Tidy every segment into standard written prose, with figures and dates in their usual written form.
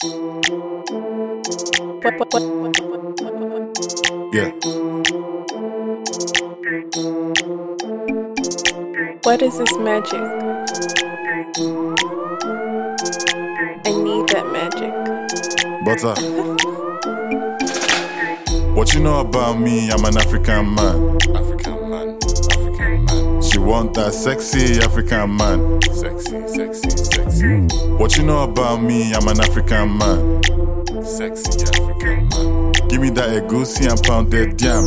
Yeah. What is this magic? I need that magic. Butter. What you know about me? I'm an African man. African man, African man. She want that sexy African man. Sexy, sexy, sexy. What you know about me? I'm an African man. Sexy African man. Give me that egusi and pounded yam.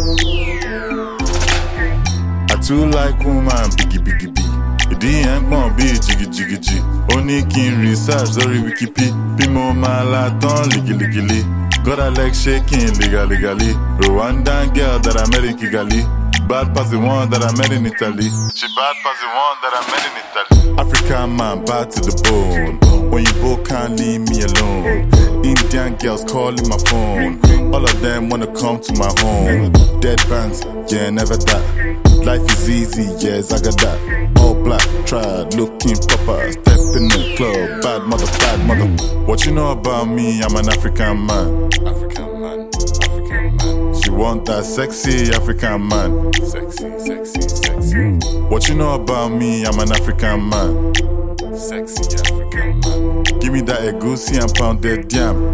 I too like woman, biggie biggie bee. Ìdí yẹn gbọ̀n bí jiggy jiggy jig. Ó ní kí n research lórí Wikipedia. Bí mo máa la tán ligiligili. Got her leg shaking legally. Rwandan girl that I met in Kigali. Bad pass the one that I met in Italy. She bad pass the one that I met in Italy. African man, bad to the bone. When you both can't leave me alone. Indian girls calling my phone. All of them wanna come to my home. Dead bands, yeah, never that. Life is easy, yes, I got that. All black, tried, looking proper. Step in the club, bad mother, bad mother. What you know about me? I'm an African man. African man, African man. She want that sexy African man. Sexy, sexy, sexy. What you know about me? I'm an African man. Sexy African man. Give me that egusi and pounded yam.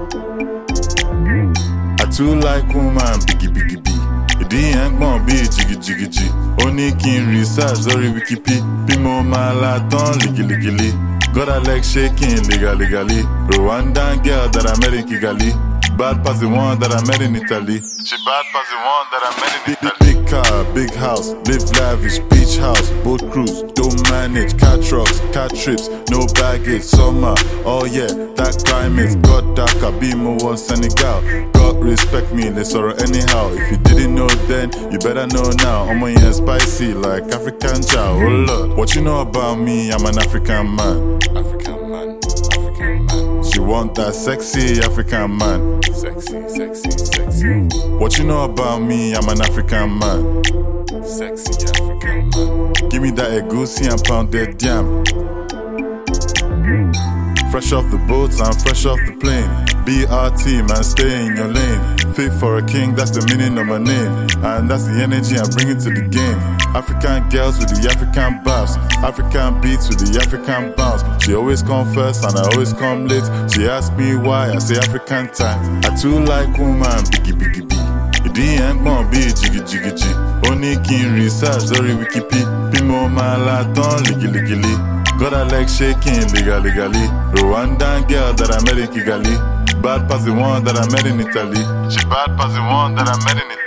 I too like woman, biggie biggie bee. Ìdí yẹn gbọ̀n bí jiggy jiggy jig. Ó ní kí n research lórí Wikipedia. Bí mo máa la tán ligiligili. Got her leg shaking legally. Rwandan girl that I met in Kigali. Bad pass the one that I met in Italy. She bad pass the one that I met in Italy. Big car, big house, live lavish, beach house, boat cruise, don't manage, car trucks, car trips, no baggage, summer, oh yeah, that climate, got darker, be more Senegal. God respect me, they sorrow anyhow. If you didn't know then, you better know now. I'm on spicy like African chow, oh Lord. What you know about me? I'm an African man. African man, African man. She want that sexy African man. Sexy, sexy, sexy. What you know about me? I'm an African man. Sexy African man. Give me that egusi and pounded yam. Fresh off the boats, I'm fresh off the plane. BRT, man, stay in your lane. Fit for a king, that's the meaning of my name. And that's the energy I'm bringing to the game. African girls with the African bounce. African beats with the African bounce. She always come first and I always come late. She asks me why, I say African time. I too like woman, biggie biggie bee. Ìdí yẹn gbọ̀n bí jiggy jiggy jig. Ó ní kí n research lórí Wikipedia. Bí mo máa la tán ligiligili. Got her leg shaking legally. Rwandan girl that I met in Kigali. Bad pass the one that I met in Italy. She bad pass the one that I met in Italy.